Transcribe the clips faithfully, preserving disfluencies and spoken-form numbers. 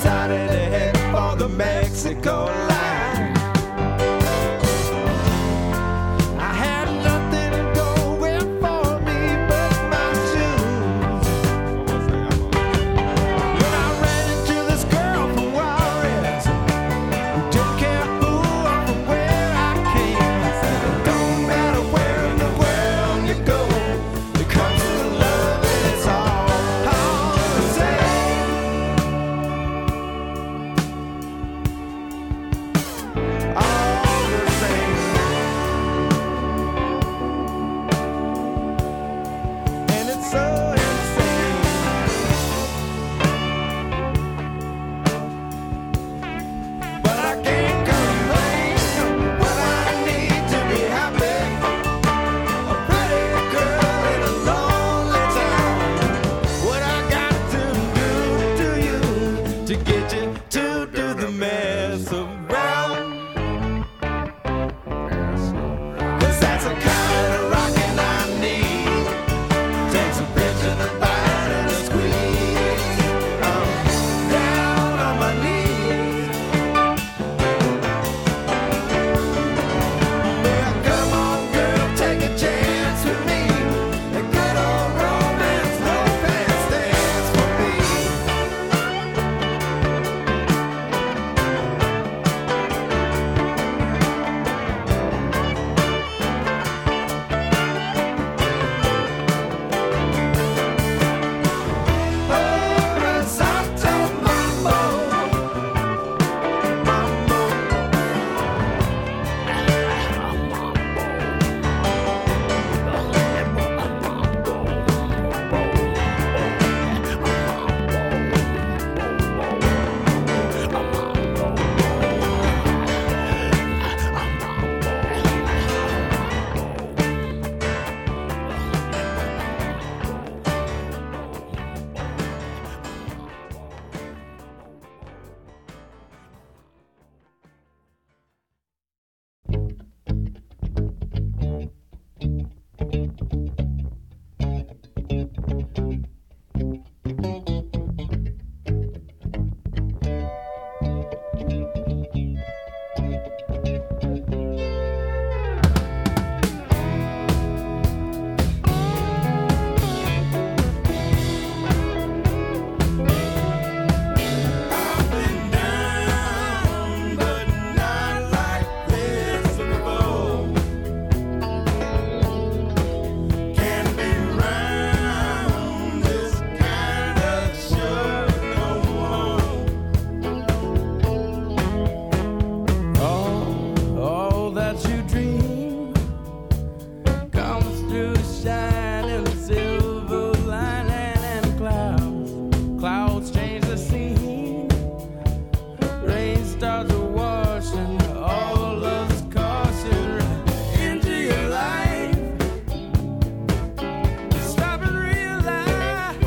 decided to head for the Mexico line. I had nothing going for me but my shoes. When I ran into this girl from Juarez, who didn't care who or from where I came, I said, it don't matter where in the world you go, it comes to love and it's all, all the same. All the same. And it's so insane. But I can't complain when I need to be happy. A pretty girl in a lonely town. What I got to do to you to get you to do the mess around? 'Cause that's the kind of rockin' I need. Takes a pinch and a bite and a squeeze. I'm down on my knees. Yeah, come on, girl, take a chance with me. A good old romance, no pants dance for me. Horizontal mambo, mambo. I've been down, but not like this before. Can't be round this kind of show no more. All, all that you dream comes through shining silver lining and clouds. Clouds change the scene. Rain starts washing all love's caution right into your life. Stop and realize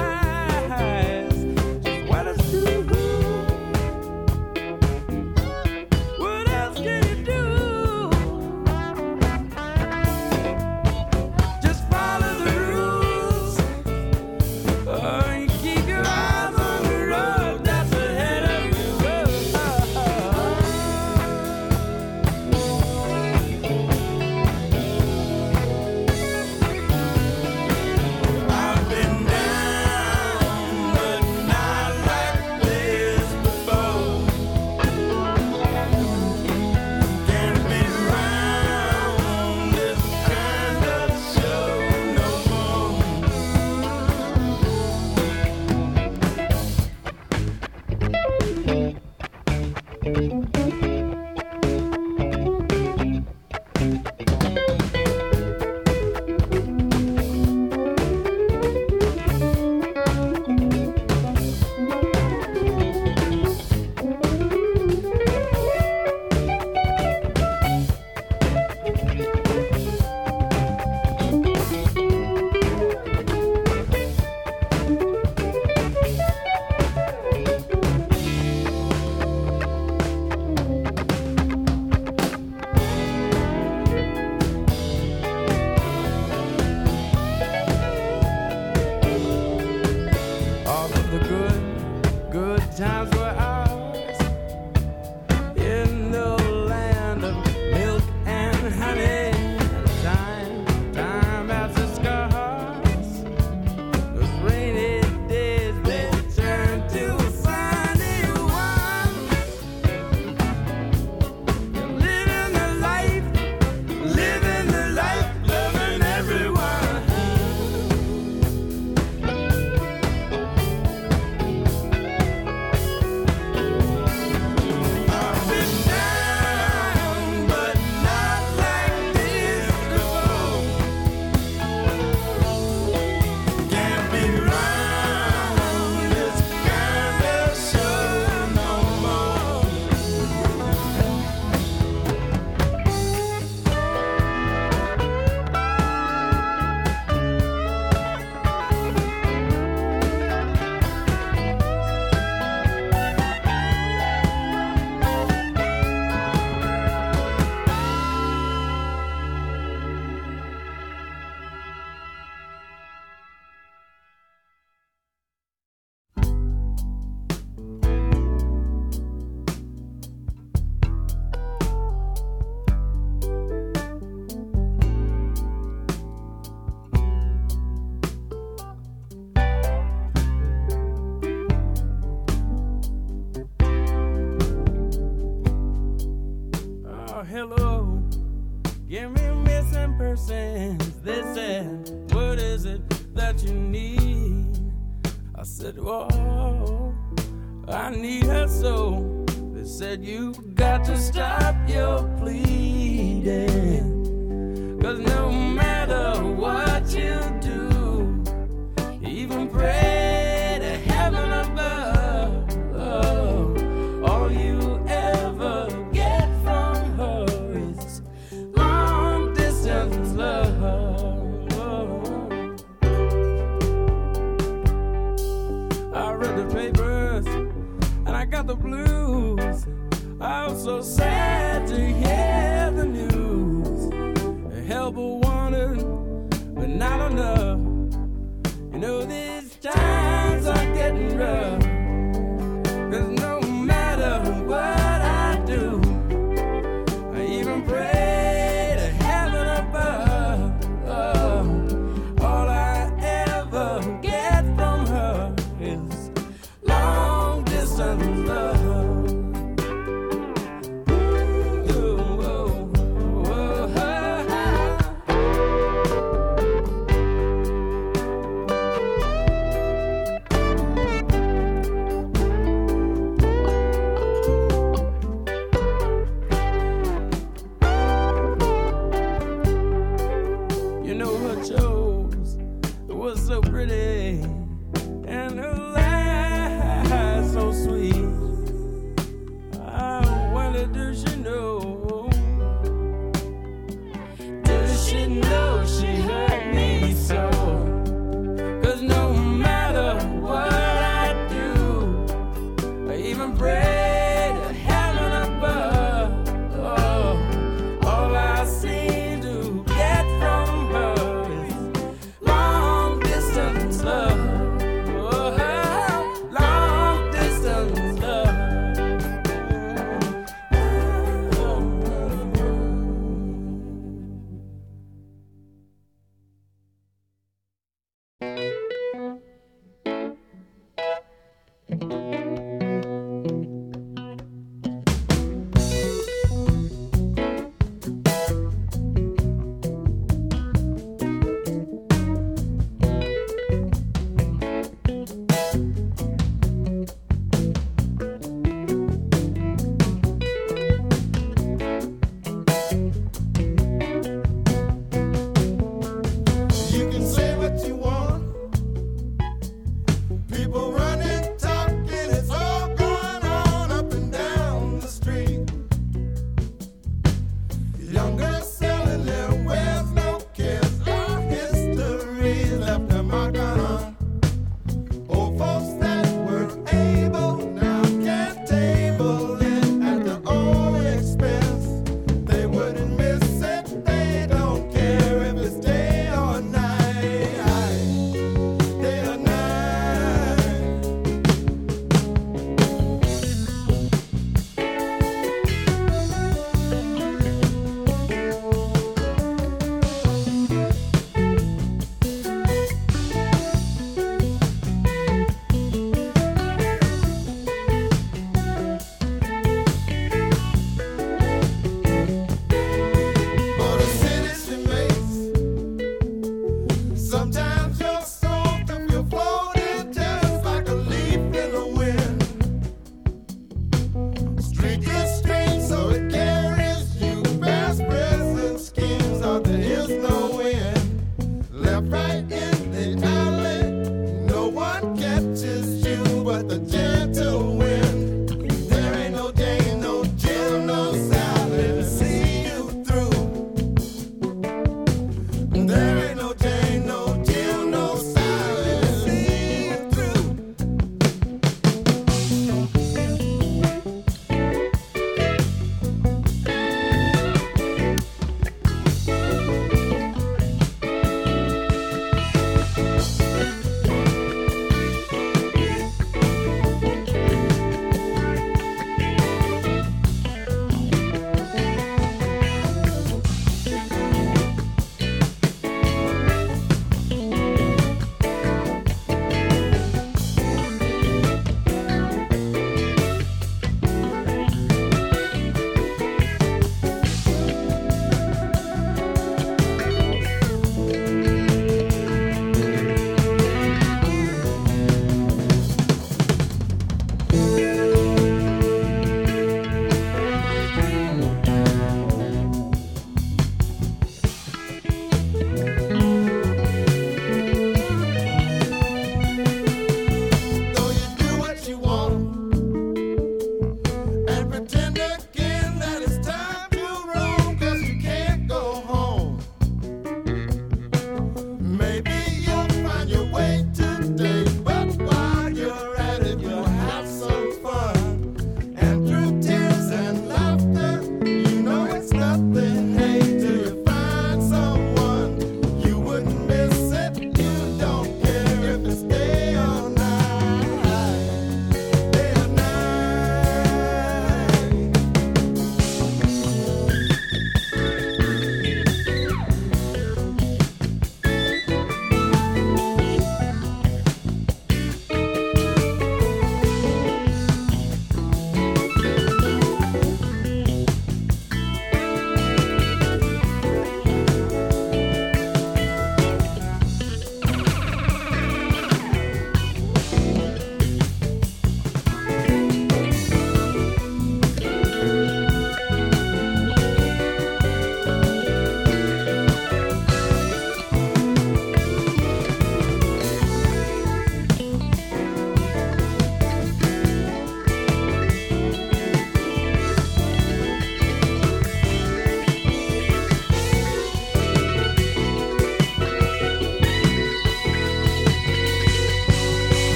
just what it's do. What else can you do? Just follow the rules. Oh, you keep your eyes on the road that's ahead of you. I've been down, but not like this before. Can't be round this kind of show no more. All of the good, good times were ours. hello. Give me missing persons. They said, what is it that you need? I said, whoa, I need her so. They said, you got to stop your pleading. Cause no matter what you do, even pray to heaven above, oh, all you ever get from her is long distance love. I read the papers and I got the blues. I was so sad to hear the news. Help wanted, but not enough. You know these times are getting rough. Cause no matter what I do, I even pray to heaven above, oh, all I ever get from her is long distance love.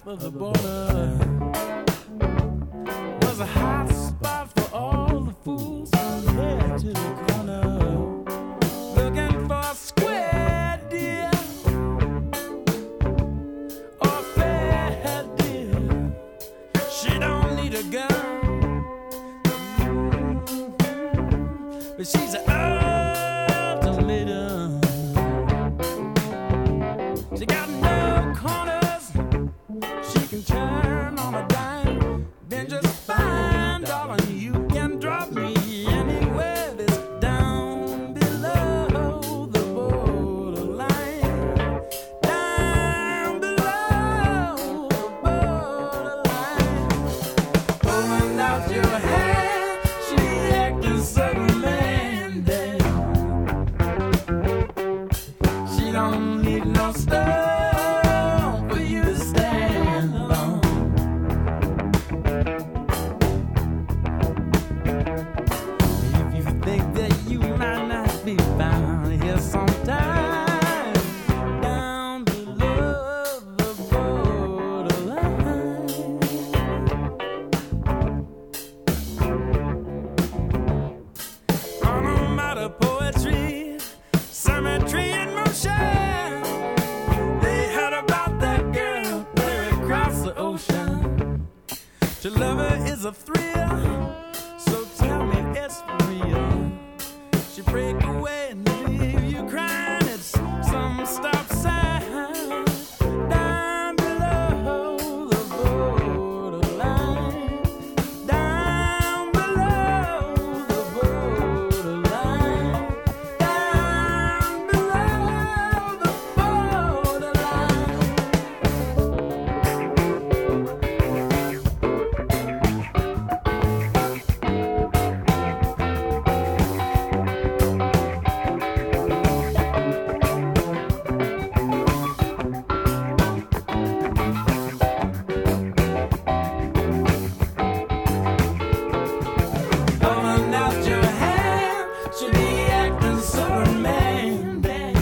of the border was a hot spot for all the fools from here to the corner, looking for a square deal or a fair deal. She don't need a gun, mm-hmm. But she's an ultimatum. She got no corners, she can turn on a dime. Then just find, darling, you can drop me anywhere that's down below the borderline. Down below the borderline. Pulling out your hand, she acting so demanding. She don't need no stone for you to stand alone. If you think that you might not be found here sometime, down below the borderline. On a matter of poetry, symmetry in motion, they heard about that girl there across the ocean. To love her is a thrill, so tell me it's for real. She break away and leave you crying at some stop sign. Down below the borderline. Down below the borderline. Down below the borderline. Holding out your hand, she'll be acting so demanding.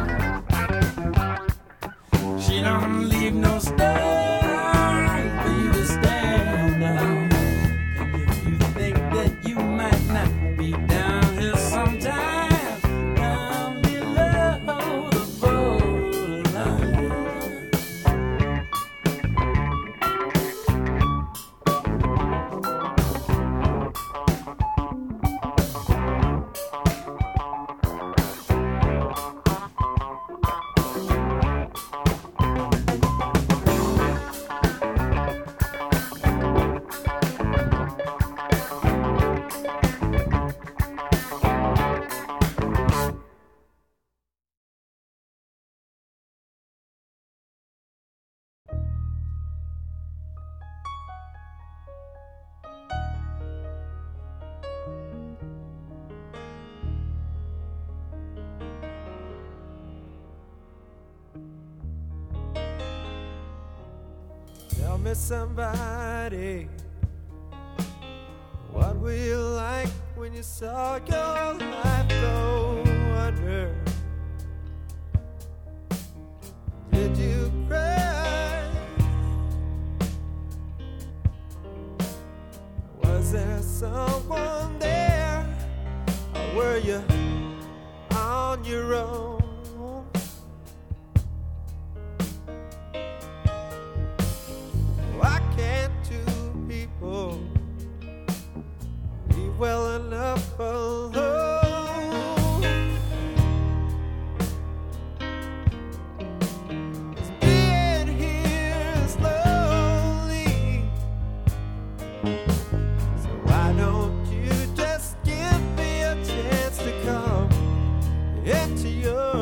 She don't leave no stone for you to stand on. And if you think that you might not be down here sometime, down below the borderline. Tell me somebody, what were you like when you saw your life go under? Did you cry? Was there someone there? Or were you on your own? Why can't two people be well enough alone? It's being here is lonely, so why don't you just give me a chance to come into your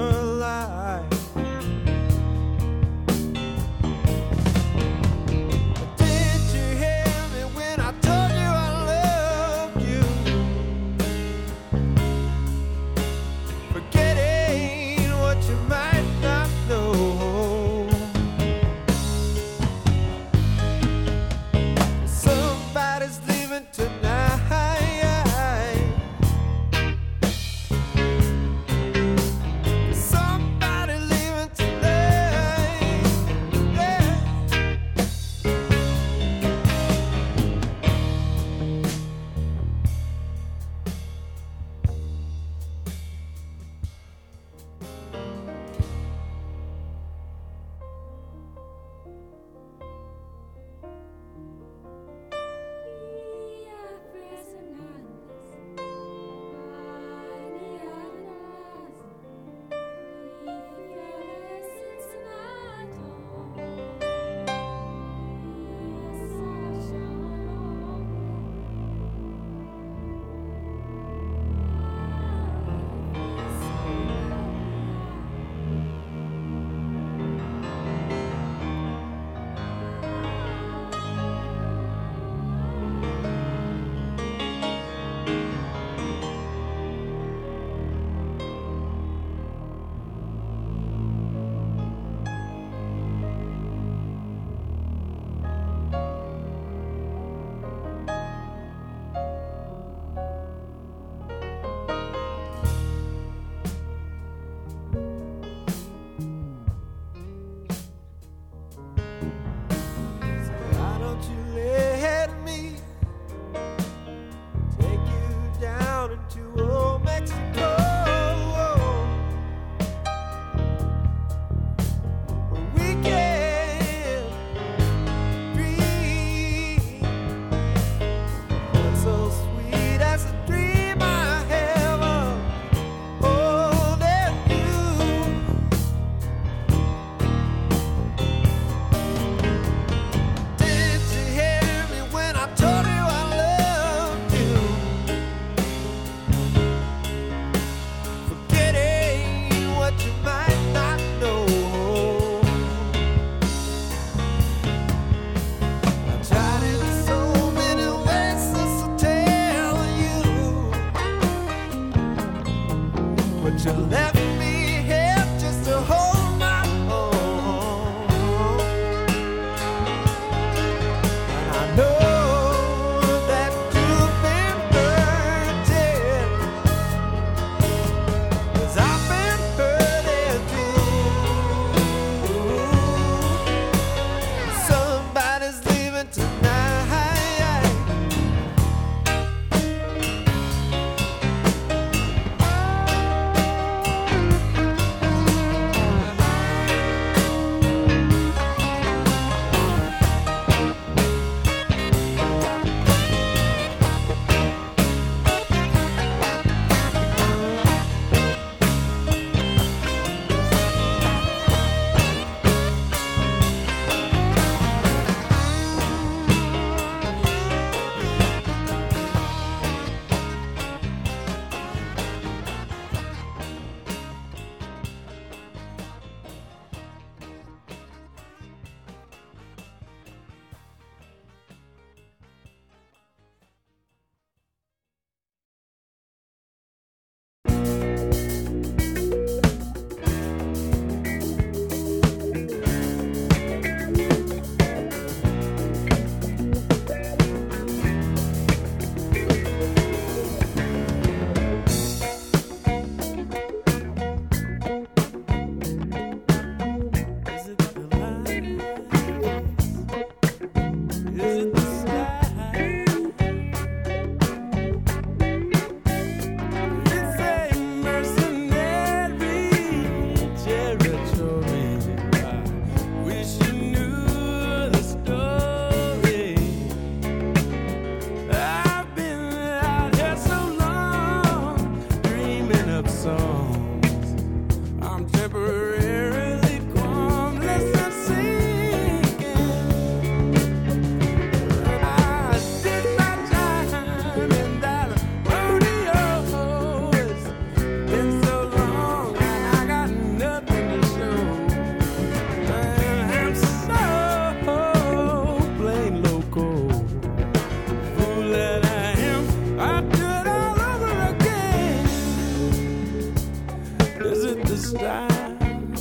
style?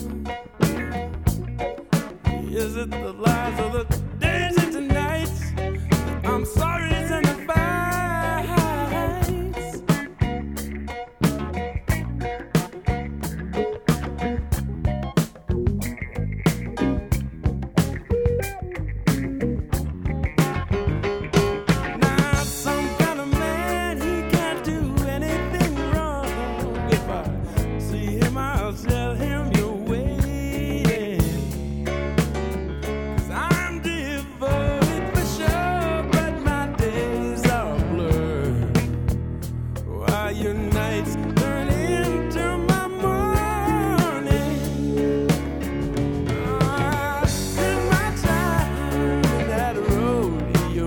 Is it the lies or the days and the nights? I'm sorry it's in the fights. Now some kind of man, he can't do anything wrong. If I see him, I'll tell him you're waiting. 'Cause I'm devoted for sure, but my days are blurred. While your nights turn into my morning. I spend my time in that rodeo.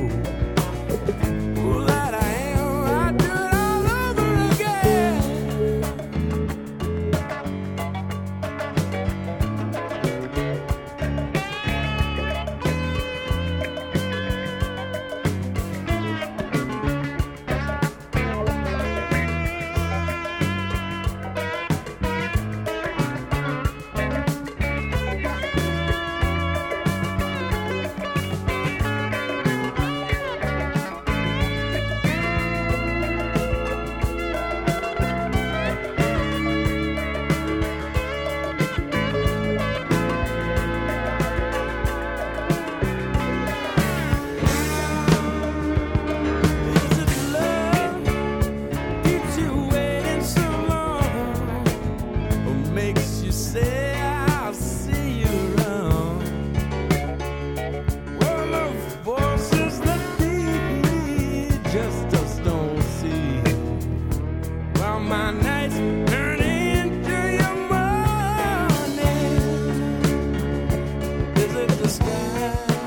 Fool that I am, I do it all over again. Is it love keeps you waiting so long, or makes you say I'll see you around? Well, those voices that beat just us don't see. While my nights turn into your morning. Is it the sky?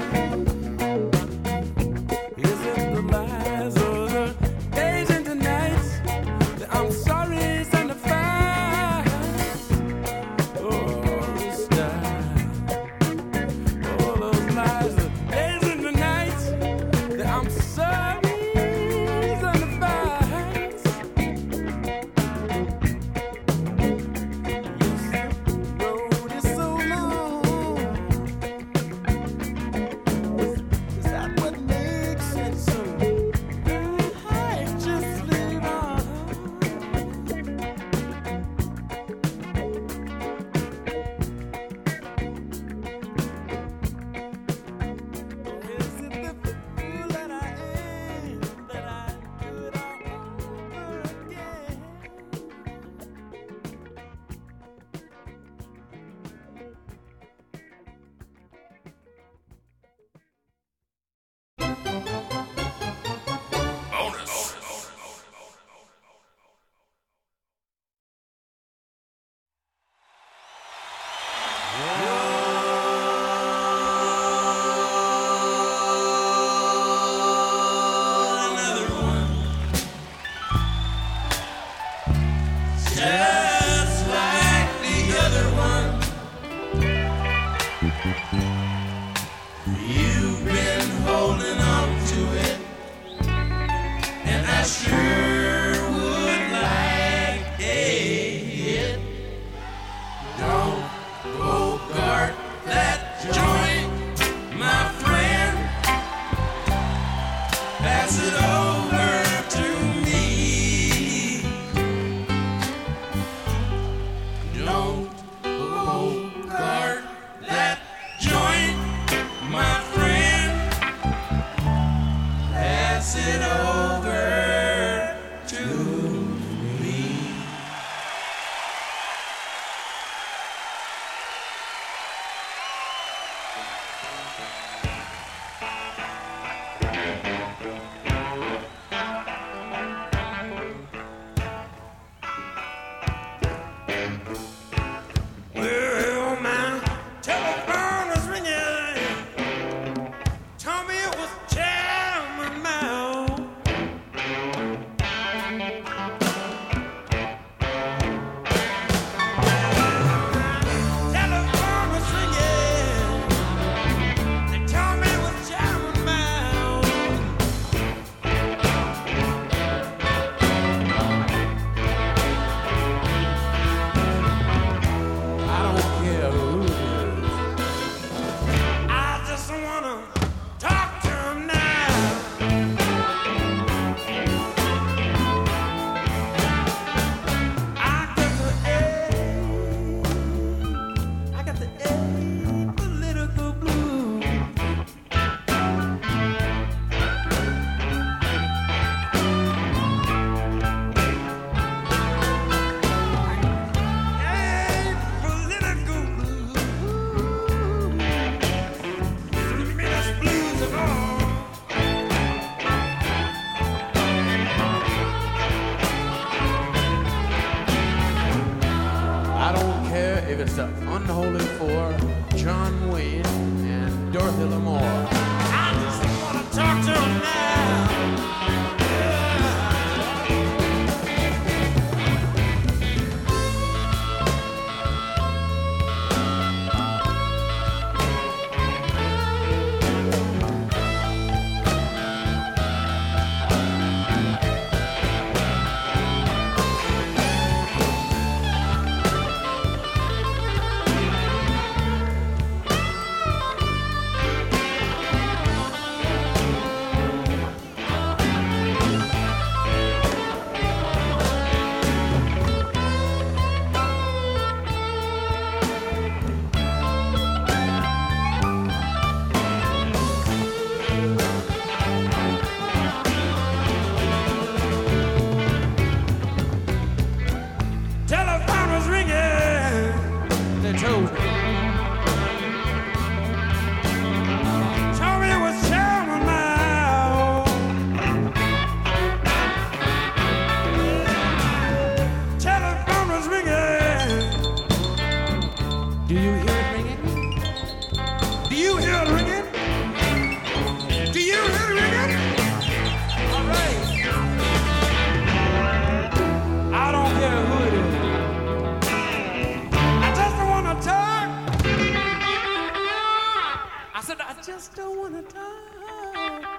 Is it the lies or the days and the nights that I'm sorry it's under fire? Oh, the sky. Oh, those lies, the days and the nights that I'm sorry it's under fire. Yes, the road is so long. Is that what makes it so? I just live on. Is it the fool that I am that I do it all over again? Another one, just like the other one. You've been holding on to it, and I sure would like it. Don't bogart that joint, my friend. Pass it over to me. Don't bogart that joint, my friend. Pass it over political blues. Hey, political blues. The meanest blues of all. I don't care if it's the Unholy Four, John Wayne, and Dorothy Lamour. I just wanna talk to him now. Telephone was ringing. They told me. Told me it was Chairman Mao. Telephone was ringing. Do you hear it ringing? Do you hear it ringing? Do you hear it ringing? All right. I don't care who it is. I just don't want to talk. I said, I just don't want to talk.